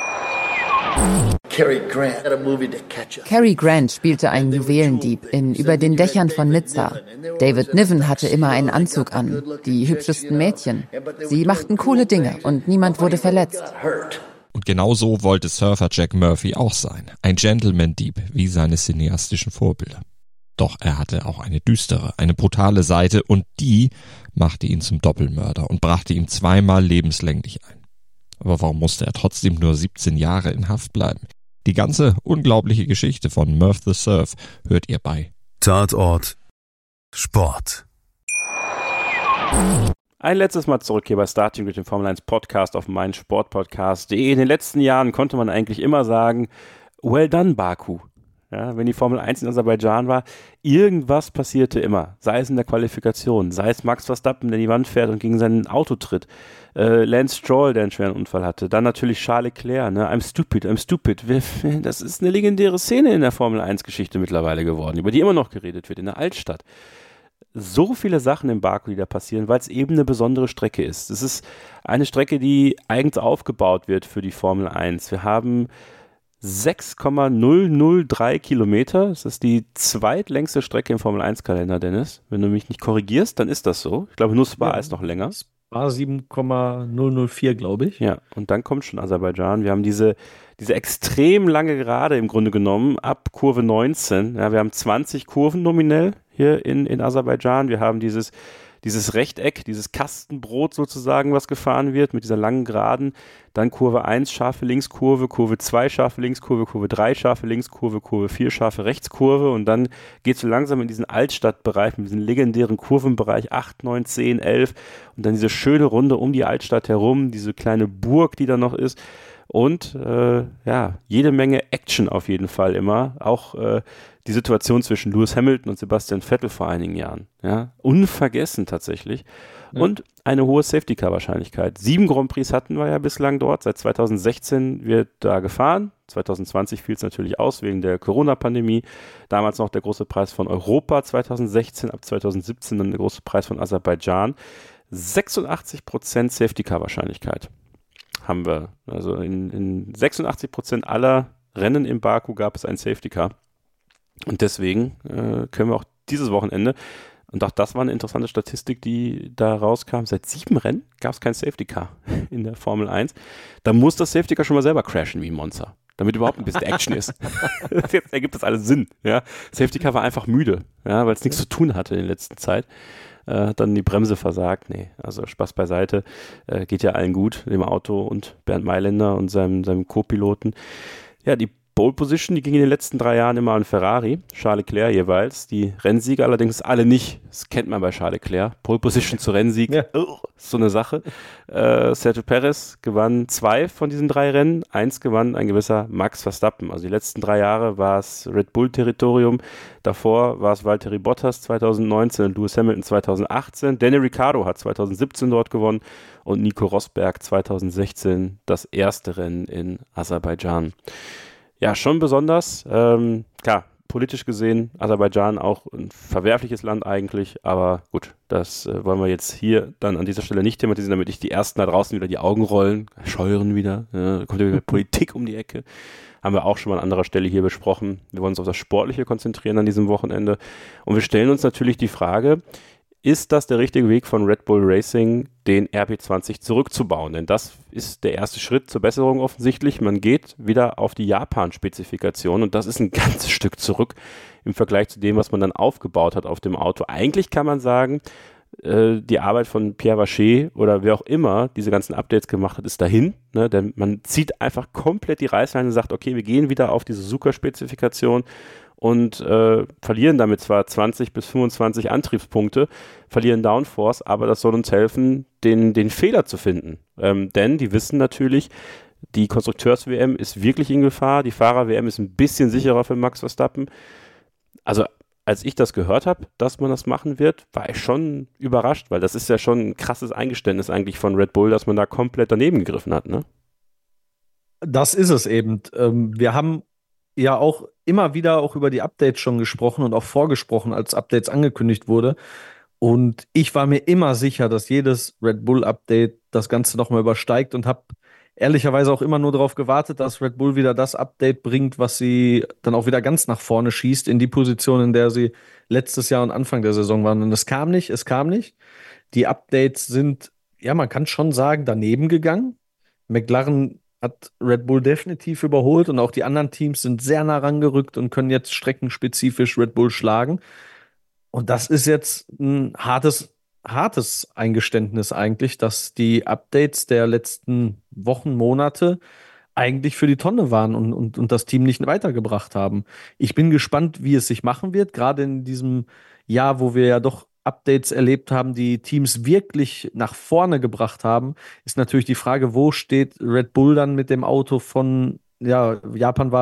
Cary Grant, had a movie to catch up. Cary Grant spielte einen Juwelendieb in Über den Dächern von Nizza. David Niven hatte immer einen Anzug an. Die hübschesten Mädchen. Sie machten coole Dinge und niemand wurde verletzt. Und genau so wollte Surfer Jack Murphy auch sein. Ein Gentleman-Dieb wie seine cineastischen Vorbilder. Doch er hatte auch eine düstere, eine brutale Seite und die machte ihn zum Doppelmörder und brachte ihm zweimal lebenslänglich ein. Aber warum musste er trotzdem nur siebzehn Jahre in Haft bleiben? Die ganze unglaubliche Geschichte von Murph the Surf hört ihr bei Tatort Sport. Ein letztes Mal zurück hier bei Starting Grid, dem Formel eins Podcast auf meinsportpodcast punkt de. In den letzten Jahren konnte man eigentlich immer sagen, well done, Baku. Ja, wenn die Formel eins in Aserbaidschan war, irgendwas passierte immer. Sei es in der Qualifikation, sei es Max Verstappen, der in die Wand fährt und gegen sein Auto tritt. Äh, Lance Stroll, der einen schweren Unfall hatte. Dann natürlich Charles Leclerc, ne? I'm stupid, I'm stupid. Das ist eine legendäre Szene in der Formel eins Geschichte mittlerweile geworden, über die immer noch geredet wird in der Altstadt. So viele Sachen in Baku, die da passieren, weil es eben eine besondere Strecke ist. Es ist eine Strecke, die eigens aufgebaut wird für die Formel eins. Wir haben sechs Komma null null drei Kilometer. Das ist die zweitlängste Strecke im Formel eins Kalender, Dennis. Wenn du mich nicht korrigierst, dann ist das so. Ich glaube, nur Spa ja, ist noch länger. Spa sieben Komma null null vier, glaube ich. Ja, und dann kommt schon Aserbaidschan. Wir haben diese, diese extrem lange Gerade im Grunde genommen ab Kurve neunzehn. Ja, wir haben zwanzig Kurven nominell hier in, in Aserbaidschan. Wir haben dieses, dieses Rechteck, dieses Kastenbrot sozusagen, was gefahren wird mit dieser langen Geraden. Dann Kurve eins, scharfe Linkskurve, Kurve zwei, scharfe Linkskurve, Kurve drei, scharfe Linkskurve, Kurve vier, scharfe Rechtskurve. Und dann geht es so langsam in diesen Altstadtbereich, in diesen legendären Kurvenbereich acht, neun, zehn, elf. Und dann diese schöne Runde um die Altstadt herum, diese kleine Burg, die da noch ist. Und äh, ja, jede Menge Action auf jeden Fall immer. Auch äh, die Situation zwischen Lewis Hamilton und Sebastian Vettel vor einigen Jahren. Ja, unvergessen tatsächlich. Ja. Und eine hohe Safety-Car-Wahrscheinlichkeit. Sieben Grand Prix hatten wir ja bislang dort. Seit zweitausendsechzehn wird da gefahren. zwanzig zwanzig fiel es natürlich aus wegen der Corona-Pandemie. Damals noch der große Preis von Europa zweitausendsechzehn, ab zweitausendsiebzehn dann der große Preis von Aserbaidschan. sechsundachtzig Prozent Safety-Car-Wahrscheinlichkeit haben wir. Also in, in sechsundachtzig Prozent aller Rennen in Baku gab es ein Safety-Car. Und deswegen äh, können wir auch dieses Wochenende, und auch das war eine interessante Statistik, die da rauskam, seit sieben Rennen gab es kein Safety-Car in der Formel eins. Da muss das Safety-Car schon mal selber crashen wie ein Monster, damit überhaupt ein bisschen Action ist. Jetzt ergibt das alles Sinn. Ja? Safety-Car war einfach müde, ja, weil es nichts zu tun hatte in der letzten Zeit. Äh, hat dann die Bremse versagt. Nee, also Spaß beiseite. Äh, geht ja allen gut, dem Auto und Bernd Mailänder und seinem, seinem Co-Piloten. Ja, die Pole Position, die ging in den letzten drei Jahren immer an Ferrari, Charles Leclerc jeweils. Die Rennsieger allerdings alle nicht. Das kennt man bei Charles Leclerc. Pole Position zu Rennsieg, ja. oh, ist so eine Sache. Äh, Sergio Perez gewann zwei von diesen drei Rennen. Eins gewann ein gewisser Max Verstappen. Also die letzten drei Jahre war es Red Bull-Territorium. Davor war es Valtteri Bottas zweitausendneunzehn und Lewis Hamilton zweitausendachtzehn. Daniel Ricciardo hat zweitausendsiebzehn dort gewonnen und Nico Rosberg zweitausendsechzehn das erste Rennen in Aserbaidschan. Ja, schon besonders. Ähm, klar, politisch gesehen, Aserbaidschan auch ein verwerfliches Land eigentlich, aber gut, das äh, wollen wir jetzt hier dann an dieser Stelle nicht thematisieren, damit nicht die Ersten da draußen wieder die Augen rollen, scheuren wieder, äh, kommt ja wieder Politik um die Ecke. Haben wir auch schon mal an anderer Stelle hier besprochen. Wir wollen uns auf das Sportliche konzentrieren an diesem Wochenende. Und wir stellen uns natürlich die Frage, ist das der richtige Weg von Red Bull Racing, den R B zwanzig zurückzubauen? Denn das ist der erste Schritt zur Besserung offensichtlich. Man geht wieder auf die Japan-Spezifikation und das ist ein ganzes Stück zurück im Vergleich zu dem, was man dann aufgebaut hat auf dem Auto. Eigentlich kann man sagen, äh, die Arbeit von Pierre Vacher oder wer auch immer diese ganzen Updates gemacht hat, ist dahin. Ne? Denn man zieht einfach komplett die Reißleine und sagt, okay, wir gehen wieder auf diese Suzuka-Spezifikation und äh, verlieren damit zwar zwanzig bis fünfundzwanzig Antriebspunkte, verlieren Downforce, aber das soll uns helfen, den, den Fehler zu finden. Ähm, denn die wissen natürlich, die Konstrukteurs-W M ist wirklich in Gefahr, die Fahrer-W M ist ein bisschen sicherer für Max Verstappen. Also als ich das gehört habe, dass man das machen wird, war ich schon überrascht, weil das ist ja schon ein krasses Eingeständnis eigentlich von Red Bull, dass man da komplett daneben gegriffen hat, ne? Das ist es eben. Ähm, wir haben ja auch immer wieder auch über die Updates schon gesprochen und auch vorgesprochen, als Updates angekündigt wurde. Und ich war mir immer sicher, dass jedes Red Bull-Update das Ganze nochmal übersteigt und habe ehrlicherweise auch immer nur darauf gewartet, dass Red Bull wieder das Update bringt, was sie dann auch wieder ganz nach vorne schießt, in die Position, in der sie letztes Jahr und Anfang der Saison waren. Und es kam nicht, es kam nicht. Die Updates sind, ja, man kann schon sagen, daneben gegangen. McLaren hat Red Bull definitiv überholt und auch die anderen Teams sind sehr nah rangerückt und können jetzt streckenspezifisch Red Bull schlagen. Und das ist jetzt ein hartes, hartes Eingeständnis eigentlich, dass die Updates der letzten Wochen, Monate eigentlich für die Tonne waren und, und, und das Team nicht weitergebracht haben. Ich bin gespannt, wie es sich machen wird, gerade in diesem Jahr, wo wir ja doch Updates erlebt haben, die Teams wirklich nach vorne gebracht haben, ist natürlich die Frage, wo steht Red Bull dann mit dem Auto von, ja, Japan war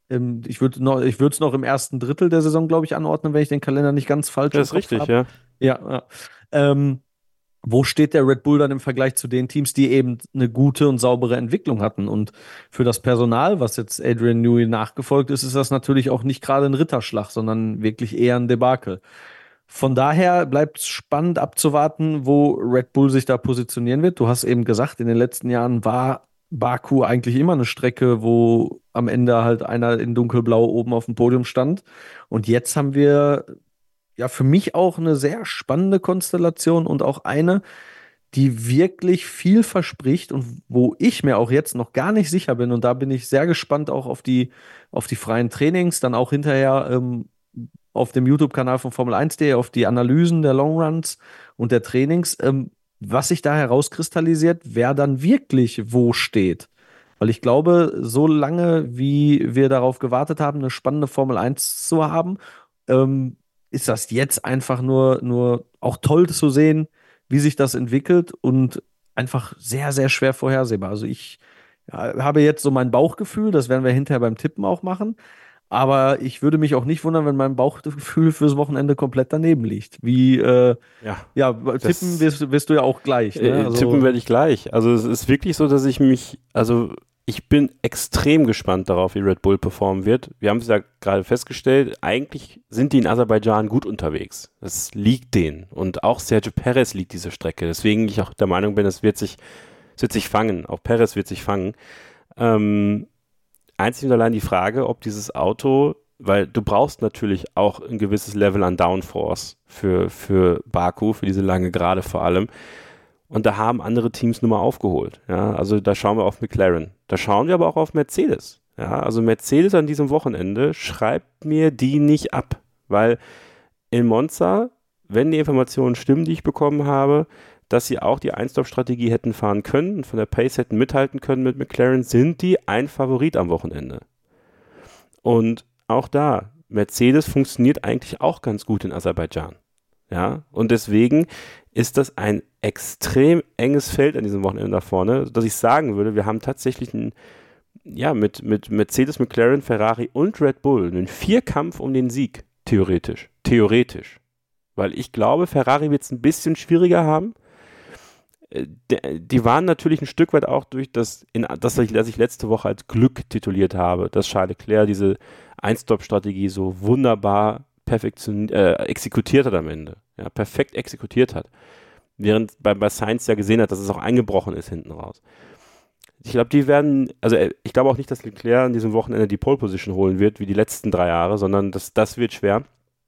ähm, ich würde noch, ich würde es noch im ersten Drittel der Saison, glaube ich, anordnen, wenn ich den Kalender nicht ganz falsch Das ist richtig, ja. Ja, ja. Ähm, wo steht der Red Bull dann im Vergleich zu den Teams, die eben eine gute und saubere Entwicklung hatten? Und für das Personal, was jetzt Adrian Newey nachgefolgt ist, ist das natürlich auch nicht gerade ein Ritterschlag, sondern wirklich eher ein Debakel. Von daher bleibt es spannend abzuwarten, wo Red Bull sich da positionieren wird. Du hast eben gesagt, in den letzten Jahren war Baku eigentlich immer eine Strecke, wo am Ende halt einer in dunkelblau oben auf dem Podium stand. Und jetzt haben wir ja für mich auch eine sehr spannende Konstellation und auch eine, die wirklich viel verspricht und wo ich mir auch jetzt noch gar nicht sicher bin. Und da bin ich sehr gespannt auch auf die, auf die freien Trainings, dann auch hinterher ähm, auf dem YouTube-Kanal von Formel eins punkt de, auf die Analysen der Longruns und der Trainings, ähm, was sich da herauskristallisiert, wer dann wirklich wo steht. Weil ich glaube, so lange, wie wir darauf gewartet haben, eine spannende Formel eins zu haben, ähm, ist das jetzt einfach nur, nur auch toll zu sehen, wie sich das entwickelt und einfach sehr, sehr schwer vorhersehbar. Also ich ja, habe jetzt so mein Bauchgefühl, das werden wir hinterher beim Tippen auch machen, aber ich würde mich auch nicht wundern, wenn mein Bauchgefühl fürs Wochenende komplett daneben liegt. Wie, äh, ja, ja, tippen wirst, wirst du ja auch gleich. Ne? Äh, Also, tippen werde ich gleich. Also es ist wirklich so, dass ich mich, also ich bin extrem gespannt darauf, wie Red Bull performen wird. Wir haben es ja gerade festgestellt, eigentlich sind die in Aserbaidschan gut unterwegs. Das liegt denen. Und auch Sergio Perez liegt diese Strecke. Deswegen ich auch der Meinung bin, es wird sich, es wird sich fangen. Auch Perez wird sich fangen. Ähm, einzig und allein die Frage, ob dieses Auto, weil du brauchst natürlich auch ein gewisses Level an Downforce für, für Baku, für diese lange Gerade vor allem. Und da haben andere Teams nun mal aufgeholt. Ja, also da schauen wir auf McLaren. Da schauen wir aber auch auf Mercedes. Ja, also Mercedes an diesem Wochenende schreibt mir die nicht ab. Weil in Monza, wenn die Informationen stimmen, die ich bekommen habe, dass sie auch die Einstop-Strategie hätten fahren können und von der Pace hätten mithalten können mit McLaren, sind die ein Favorit am Wochenende. Und auch da, Mercedes funktioniert eigentlich auch ganz gut in Aserbaidschan. Ja, und deswegen ist das ein extrem enges Feld an diesem Wochenende da vorne, dass ich sagen würde, wir haben tatsächlich ein, ja, mit, mit Mercedes, McLaren, Ferrari und Red Bull einen Vierkampf um den Sieg, theoretisch. Theoretisch. Weil ich glaube, Ferrari wird es ein bisschen schwieriger haben. Die waren natürlich ein Stück weit auch durch das, in, das, was ich letzte Woche als Glück tituliert habe, dass Charles Leclerc diese Ein-Stop-Strategie so wunderbar perfektion, äh, exekutiert hat am Ende. Ja, perfekt exekutiert hat. Während bei, bei Sainz ja gesehen hat, dass es auch eingebrochen ist hinten raus. Ich glaube, die werden, also ich glaube auch nicht, dass Leclerc an diesem Wochenende die Pole Position holen wird, wie die letzten drei Jahre, sondern das, das wird schwer.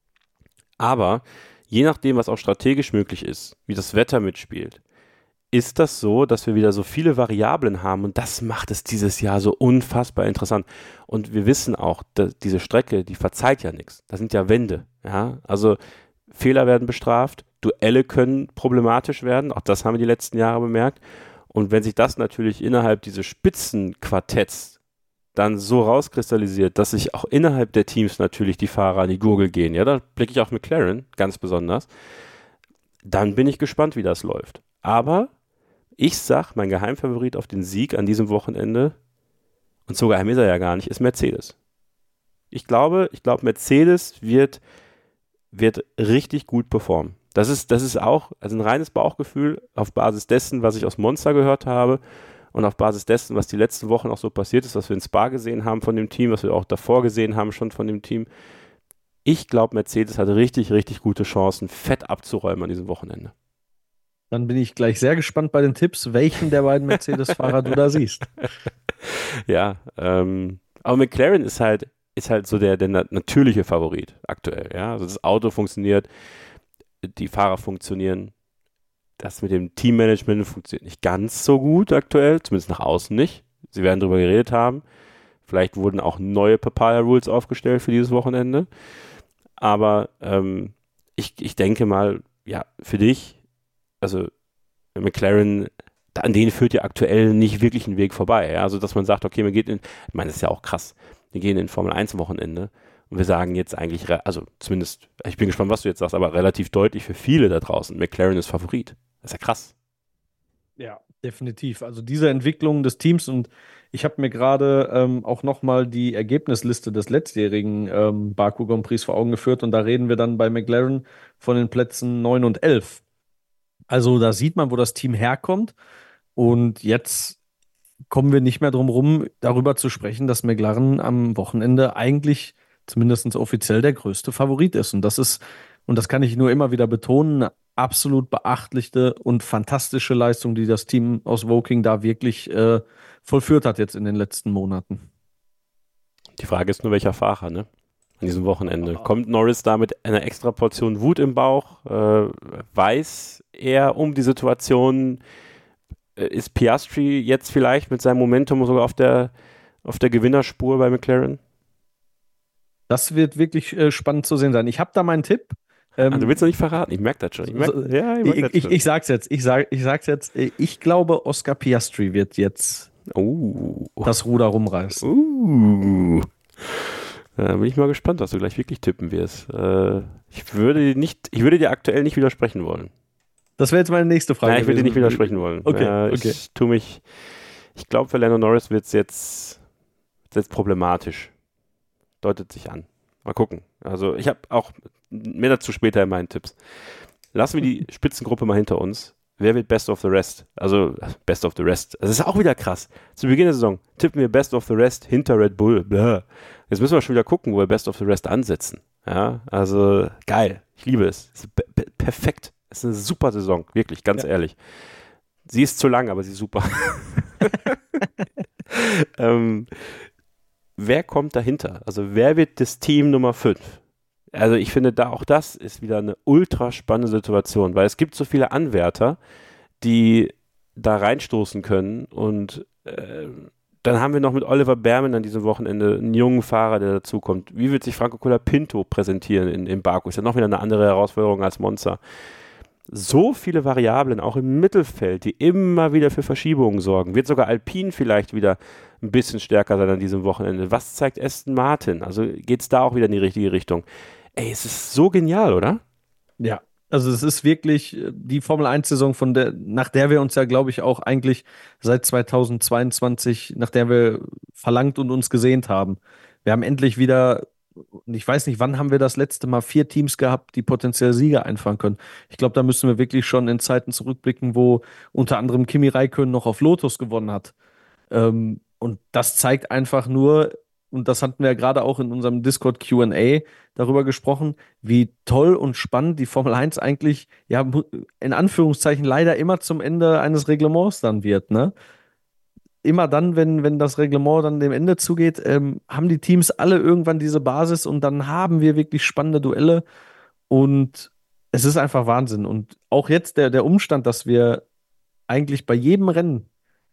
Aber je nachdem, was auch strategisch möglich ist, wie das Wetter mitspielt, ist das so, dass wir wieder so viele Variablen haben und das macht es dieses Jahr so unfassbar interessant. Und wir wissen auch, dass diese Strecke, die verzeiht ja nichts. Das sind ja Wände. Ja? Also Fehler werden bestraft, Duelle können problematisch werden, auch das haben wir die letzten Jahre bemerkt. Und wenn sich das natürlich innerhalb dieses Spitzenquartetts dann so rauskristallisiert, dass sich auch innerhalb der Teams natürlich die Fahrer an die Gurgel gehen, ja, da blicke ich auf McLaren ganz besonders, dann bin ich gespannt, wie das läuft. Aber ich sag, mein Geheimfavorit auf den Sieg an diesem Wochenende, und so geheim ist er ja gar nicht, ist Mercedes. Ich glaube, ich glaube, Mercedes wird, wird richtig gut performen. Das ist, das ist auch also ein reines Bauchgefühl auf Basis dessen, was ich aus Monza gehört habe und auf Basis dessen, was die letzten Wochen auch so passiert ist, was wir in Spa gesehen haben von dem Team, was wir auch davor gesehen haben schon von dem Team. Ich glaube, Mercedes hat richtig, richtig gute Chancen, fett abzuräumen an diesem Wochenende. Dann bin ich gleich sehr gespannt bei den Tipps, welchen der beiden Mercedes-Fahrer du da siehst. Ja, ähm, aber McLaren ist halt, ist halt so der, der natürliche Favorit aktuell. Ja? Also das Auto funktioniert, die Fahrer funktionieren. Das mit dem Teammanagement funktioniert nicht ganz so gut aktuell, zumindest nach außen nicht. Sie werden darüber geredet haben. Vielleicht wurden auch neue Papaya-Rules aufgestellt für dieses Wochenende. Aber ähm, ich, ich denke mal, ja, für dich, also McLaren, an denen führt ja aktuell nicht wirklich ein Weg vorbei. Ja? Also, dass man sagt, okay, man geht in, ich meine, das ist ja auch krass, wir gehen in Formel eins Wochenende und wir sagen jetzt eigentlich, also zumindest, ich bin gespannt, was du jetzt sagst, aber relativ deutlich für viele da draußen, McLaren ist Favorit. Das ist ja krass. Ja, definitiv. Also diese Entwicklung des Teams und Ich habe mir gerade ähm, auch nochmal die Ergebnisliste des letztjährigen ähm, Baku Grand Prix vor Augen geführt und da reden wir dann bei McLaren von den Plätzen neun und elf. Also da sieht man, wo das Team herkommt und jetzt kommen wir nicht mehr drum rum, darüber zu sprechen, dass McLaren am Wochenende eigentlich zumindest offiziell der größte Favorit ist. Und das ist, und das kann ich nur immer wieder betonen, eine absolut beachtliche und fantastische Leistung, die das Team aus Woking da wirklich äh, vollführt hat jetzt in den letzten Monaten. Die Frage ist nur, welcher Fahrer, ne? An diesem Wochenende. Kommt Norris da mit einer extra Portion Wut im Bauch? Äh, weiß er um die Situation? Ist Piastri jetzt vielleicht mit seinem Momentum sogar auf der, auf der Gewinnerspur bei McLaren? Das wird wirklich äh, spannend zu sehen sein. Ich habe da meinen Tipp. Ähm, ah, du willst noch nicht verraten, ich merke das schon. Ich, merk, so, ja, ich, ich, ich, ich sag's jetzt, ich, sag, ich sag's jetzt, ich glaube, Oscar Piastri wird jetzt uh. das Ruder rumreißen. Uh. Da bin ich mal gespannt, was du gleich wirklich tippen wirst. Äh, ich, würde nicht, ich würde dir aktuell nicht widersprechen wollen. Das wäre jetzt meine nächste Frage. Nein, ich würde dir nicht widersprechen wollen. Okay, äh, okay. Ich tue mich, ich glaube, für Lando Norris wird es jetzt, jetzt problematisch. Deutet sich an. Mal gucken. Also ich habe auch mehr dazu später in meinen Tipps. Lassen wir die Spitzengruppe mal hinter uns. Wer wird Best of the Rest? Also Best of the Rest. Das ist auch wieder krass. Zu Beginn der Saison tippen wir Best of the Rest hinter Red Bull. Blah. Jetzt müssen wir schon wieder gucken, wo wir Best of the Rest ansetzen. Ja, also geil. Ich liebe es. Es ist p- perfekt. Es ist eine super Saison. Wirklich, ganz ja. ehrlich. Sie ist zu lang, aber sie ist super. ähm, wer kommt dahinter? Also wer wird das Team Nummer fünf? Also ich finde, da auch das ist wieder eine ultra spannende Situation, weil es gibt so viele Anwärter, die da reinstoßen können und äh, dann haben wir noch mit Oliver Behrman an diesem Wochenende einen jungen Fahrer, der dazukommt. Wie wird sich Franco Colapinto präsentieren in, in Baku? Ist ja noch wieder eine andere Herausforderung als Monza. So viele Variablen, auch im Mittelfeld, die immer wieder für Verschiebungen sorgen. Wird sogar Alpine vielleicht wieder ein bisschen stärker sein an diesem Wochenende? Was zeigt Aston Martin? Also geht es da auch wieder in die richtige Richtung? Ey, es ist so genial, oder? Ja, also es ist wirklich die Formel eins Saison, von der, nach der wir uns ja, glaube ich, auch eigentlich seit zweitausendzweiundzwanzig, nach der wir verlangt und uns gesehnt haben. Wir haben endlich wieder, ich weiß nicht, wann haben wir das letzte Mal vier Teams gehabt, die potenziell Sieger einfahren können. Ich glaube, da müssen wir wirklich schon in Zeiten zurückblicken, wo unter anderem Kimi Räikkönen noch auf Lotus gewonnen hat. Ähm, und das zeigt einfach nur, und das hatten wir ja gerade auch in unserem Discord Q and A darüber gesprochen, wie toll und spannend die Formel eins eigentlich, ja, in Anführungszeichen leider immer zum Ende eines Reglements dann wird, ne? Immer dann, wenn, wenn das Reglement dann dem Ende zugeht, ähm, haben die Teams alle irgendwann diese Basis und dann haben wir wirklich spannende Duelle und es ist einfach Wahnsinn. Und auch jetzt der, der Umstand, dass wir eigentlich bei jedem Rennen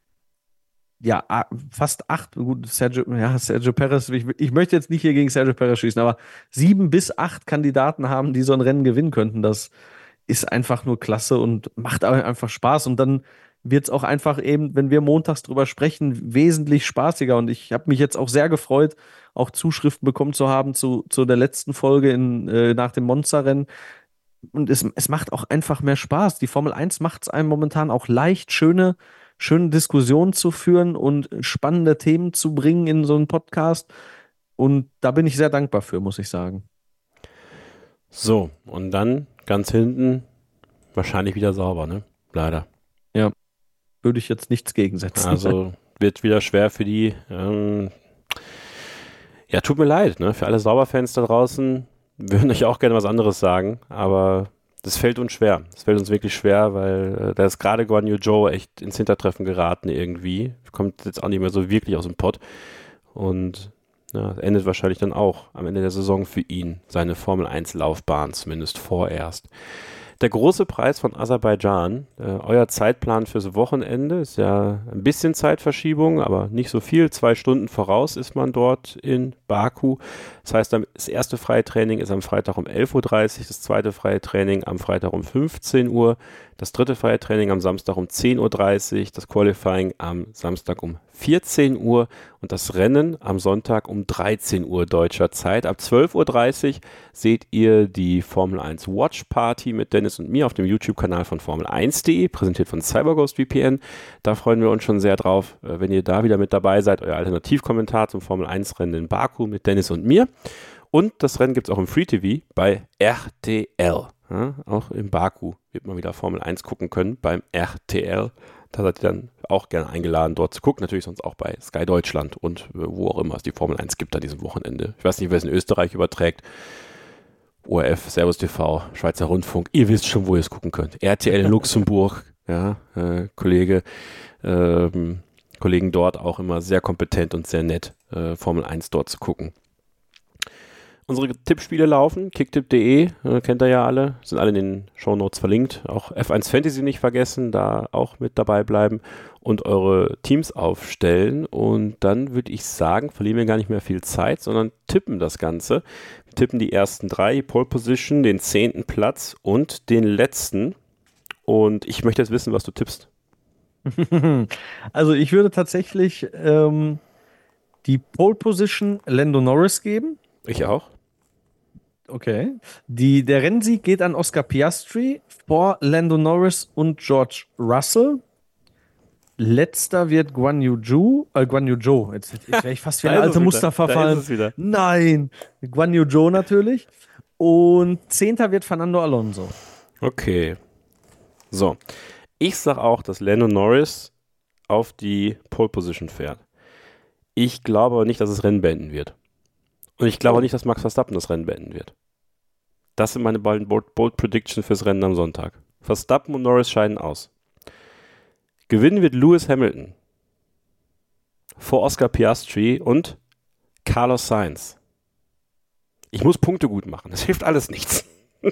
ja, fast acht, gut, Sergio, ja, Sergio Perez, ich, ich möchte jetzt nicht hier gegen Sergio Perez schießen, aber sieben bis acht Kandidaten haben, die so ein Rennen gewinnen könnten. Das ist einfach nur klasse und macht einfach Spaß. Und dann wird es auch einfach eben, wenn wir montags drüber sprechen, wesentlich spaßiger. Und ich habe mich jetzt auch sehr gefreut, auch Zuschriften bekommen zu haben zu, zu der letzten Folge in, äh, nach dem Monza-Rennen. Und es, es macht auch einfach mehr Spaß. Die Formel eins macht es einem momentan auch leicht, schöne schöne Diskussionen zu führen und spannende Themen zu bringen in so einen Podcast. Und da bin ich sehr dankbar für, muss ich sagen. So, und dann ganz hinten wahrscheinlich wieder sauber, ne? Leider. Ja, würde ich jetzt nichts gegensetzen. Also wird wieder schwer für die. Ähm, ja, tut mir leid, ne? Für alle Sauberfans da draußen würden euch auch gerne was anderes sagen, aber das fällt uns schwer. Das fällt uns wirklich schwer, weil äh, da ist gerade Guan Yu Zhou echt ins Hintertreffen geraten irgendwie. Kommt jetzt auch nicht mehr so wirklich aus dem Pott. Und ja, endet wahrscheinlich dann auch am Ende der Saison für ihn seine Formel eins Laufbahn, zumindest vorerst. Der große Preis von Aserbaidschan, äh, euer Zeitplan fürs Wochenende, ist ja ein bisschen Zeitverschiebung, aber nicht so viel. Zwei Stunden voraus ist man dort in Baku. Das heißt, das erste freie Training ist am Freitag um elf Uhr dreißig, das zweite freie Training am Freitag um fünfzehn Uhr, das dritte freie Training am Samstag um zehn Uhr dreißig, das Qualifying am Samstag um vierzehn Uhr und das Rennen am Sonntag um dreizehn Uhr deutscher Zeit. Ab zwölf Uhr dreißig seht ihr die Formel eins Watch Party mit Dennis und mir auf dem YouTube-Kanal von Formel eins punkt de, präsentiert von CyberGhost V P N. Da freuen wir uns schon sehr drauf, wenn ihr da wieder mit dabei seid. Euer Alternativkommentar zum Formel eins Rennen in Baku mit Dennis und mir. Und das Rennen gibt es auch im Free T V bei R T L. Ja, auch in Baku wird man wieder Formel eins gucken können beim R T L. Da seid ihr dann auch gerne eingeladen, dort zu gucken. Natürlich sonst auch bei Sky Deutschland und äh, wo auch immer es die Formel eins gibt an diesem Wochenende. Ich weiß nicht, wer es in Österreich überträgt. O R F, Servus T V, Schweizer Rundfunk. Ihr wisst schon, wo ihr es gucken könnt. R T L in Luxemburg, ja, äh, Kollege, ähm, Kollegen dort auch immer sehr kompetent und sehr nett, äh, Formel eins dort zu gucken. Unsere Tippspiele laufen, kicktipp punkt de, äh, kennt ihr ja alle, sind alle in den Shownotes verlinkt. Auch F eins Fantasy nicht vergessen, da auch mit dabei bleiben und eure Teams aufstellen. Und dann würde ich sagen, verlieren wir gar nicht mehr viel Zeit, sondern tippen das Ganze. Wir tippen die ersten drei, die Pole Position, den zehnten Platz und den letzten. Und ich möchte jetzt wissen, was du tippst. Also ich würde tatsächlich ähm, die Pole Position Lando Norris geben. Ich auch. Okay. Die, der Rennsieg geht an Oscar Piastri vor Lando Norris und George Russell. Letzter wird Guan Yu Zhou, äh, Guan Yu Zhou. Jetzt, jetzt wäre ich fast wie ein alter Mustafa verfallen. Nein, Guan Yu Zhou natürlich. Und Zehnter wird Fernando Alonso. Okay. So. Ich sag auch, dass Lando Norris auf die Pole Position fährt. Ich glaube aber nicht, dass es Rennen beenden wird. Und ich glaube auch nicht, dass Max Verstappen das Rennen beenden wird. Das sind meine beiden Bold, Bold Predictions fürs Rennen am Sonntag. Verstappen und Norris scheiden aus. Gewinnen wird Lewis Hamilton vor Oscar Piastri und Carlos Sainz. Ich muss Punkte gut machen. Das hilft alles nichts.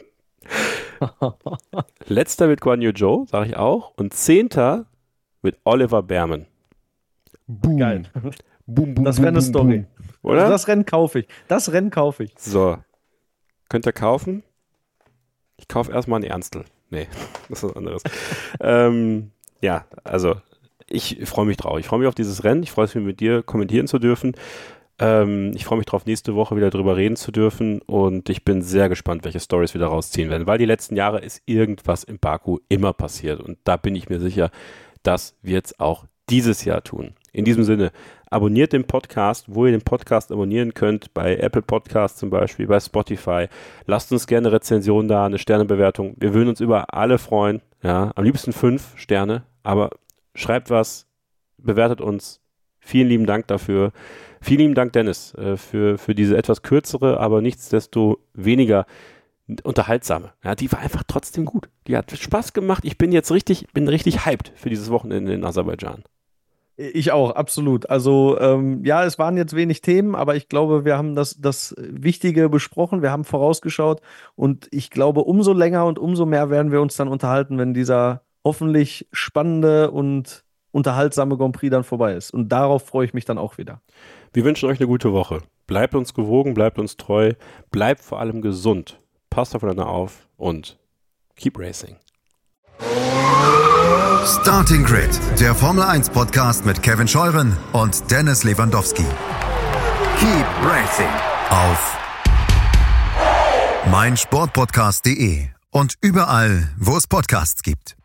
Letzter wird Guan Yu Zhou, sage ich auch. Und Zehnter wird Oliver Behrman. Boom. Geil. Boom, boom, das boom, wäre eine boom, Story. Boom. Oder? Also das Rennen kaufe ich. Das Rennen kaufe ich. So. Könnt ihr kaufen? Ich kaufe erstmal einen Ernstl. Nee, das ist was anderes. ähm, ja, also ich freue mich drauf. Ich freue mich auf dieses Rennen. Ich freue mich, mit dir kommentieren zu dürfen. Ähm, ich freue mich drauf, nächste Woche wieder drüber reden zu dürfen. Und ich bin sehr gespannt, welche Storys wir da rausziehen werden. Weil die letzten Jahre ist irgendwas in Baku immer passiert. Und da bin ich mir sicher, das wird es auch dieses Jahr tun. In diesem Sinne, abonniert den Podcast, wo ihr den Podcast abonnieren könnt, bei Apple Podcasts zum Beispiel, bei Spotify. Lasst uns gerne eine Rezension da, eine Sternebewertung. Wir würden uns über alle freuen. Ja, am liebsten fünf Sterne, aber schreibt was, bewertet uns. Vielen lieben Dank dafür. Vielen lieben Dank, Dennis, äh, für, für diese etwas kürzere, aber nichtsdestotrotz weniger unterhaltsame. Ja, die war einfach trotzdem gut. Die hat Spaß gemacht. Ich bin jetzt richtig, bin richtig hyped für dieses Wochenende in Aserbaidschan. Ich auch, absolut. Also ähm, ja, es waren jetzt wenig Themen, aber ich glaube, wir haben das, das Wichtige besprochen, wir haben vorausgeschaut und ich glaube, umso länger und umso mehr werden wir uns dann unterhalten, wenn dieser hoffentlich spannende und unterhaltsame Grand Prix dann vorbei ist. Und darauf freue ich mich dann auch wieder. Wir wünschen euch eine gute Woche. Bleibt uns gewogen, bleibt uns treu, bleibt vor allem gesund. Passt aufeinander auf und keep racing. Starting Grid, der Formel eins Podcast mit Kevin Scheuren und Dennis Lewandowski. Keep racing auf meinsportpodcast punkt de und überall, wo es Podcasts gibt.